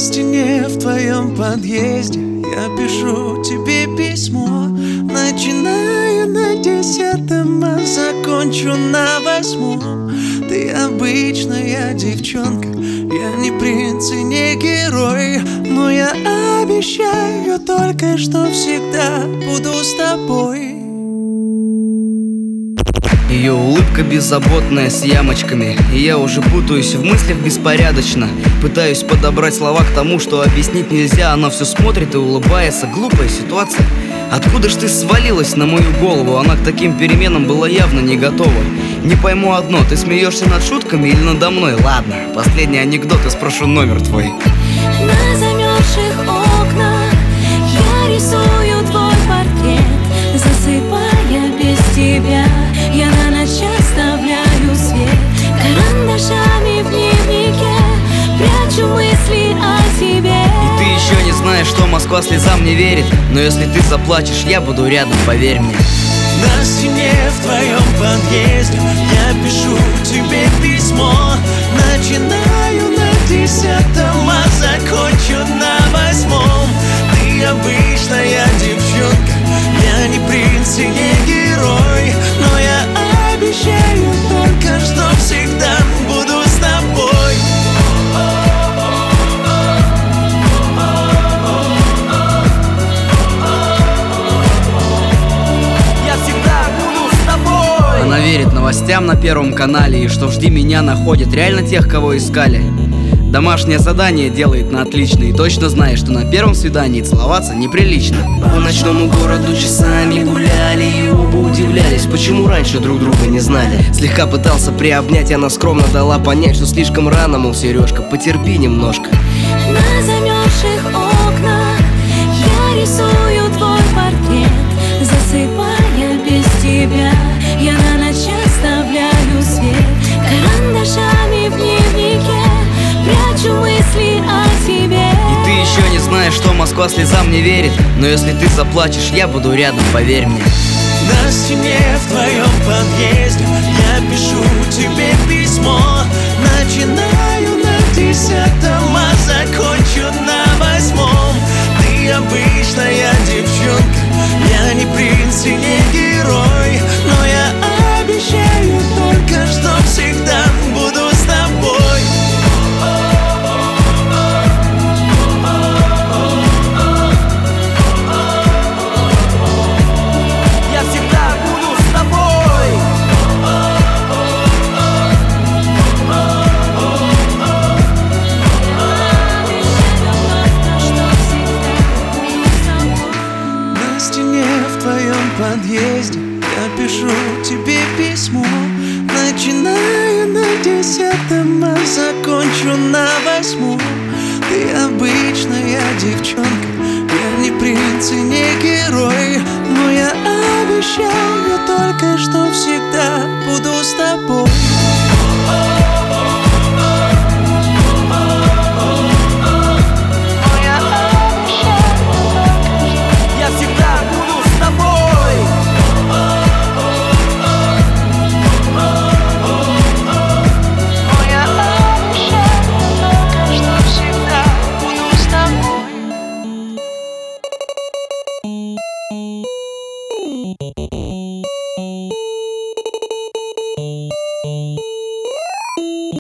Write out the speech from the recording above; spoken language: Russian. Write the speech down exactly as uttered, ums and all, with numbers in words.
стене в твоем подъезде я пишу тебе письмо. Начинаю на десятом, а закончу на восьмом. Ты обычная девчонка, я не принц и не герой, но я обещаю только, что всегда буду с тобой. Ее улыбка беззаботная, с ямочками, и я уже путаюсь в мыслях беспорядочно. Пытаюсь подобрать слова к тому, что объяснить нельзя. Она все смотрит и улыбается. Глупая ситуация. Откуда ж ты свалилась на мою голову? Она к таким переменам была явно не готова. Не пойму одно, ты смеешься над шутками или надо мной? Ладно, последний анекдот и спрошу номер твой. На замерзших окнах я рисую твой портрет, засыпая без тебя. Я на ночь оставляю свет, карандашами в дневнике прячу мысли о тебе. И ты еще не знаешь, что Москва слезам не верит, но если ты заплачешь, я буду рядом, поверь мне. На стене в твоем подъезде я пишу тебе письмо. Начинаю на десятом, а закончу на восьмом. Ты обычная девчонка, я не принц и не герой, но я обещаю только, что всегда буду с тобой. Я всегда буду с тобой. Она верит новостям на Первом канале, и что «Жди меня» находит реально тех, кого искали. Домашнее задание делает на отлично и точно знает, что на первом свидании целоваться неприлично. По ночному городу часами гуляли и оба удивлялись, почему раньше друг друга не знали. Слегка пытался приобнять, она скромно дала понять, что слишком рано, мол, Сережка, потерпи немножко. На замерзших окнах я рисую твой портрет, засыпая без тебя. Я на ночь оставляю свет, карандашами в дневнике прячу мысли о тебе. И ты еще не знаешь, что Москва слезам не верит, но если ты заплачешь, я буду рядом, поверь мне. На стене в твоем подъезде я пишу тебе письмо. Начинаю на десятом, а закончу на восьмом. Ты обычная девчонка, я не принц и не герой, но я обещаю только, что всегда буду с тобой. В твоем подъезде я пишу тебе письмо. Начинаю на десятом, а закончу на восьмом. Ты обычная девчонка, я не принц и не герой,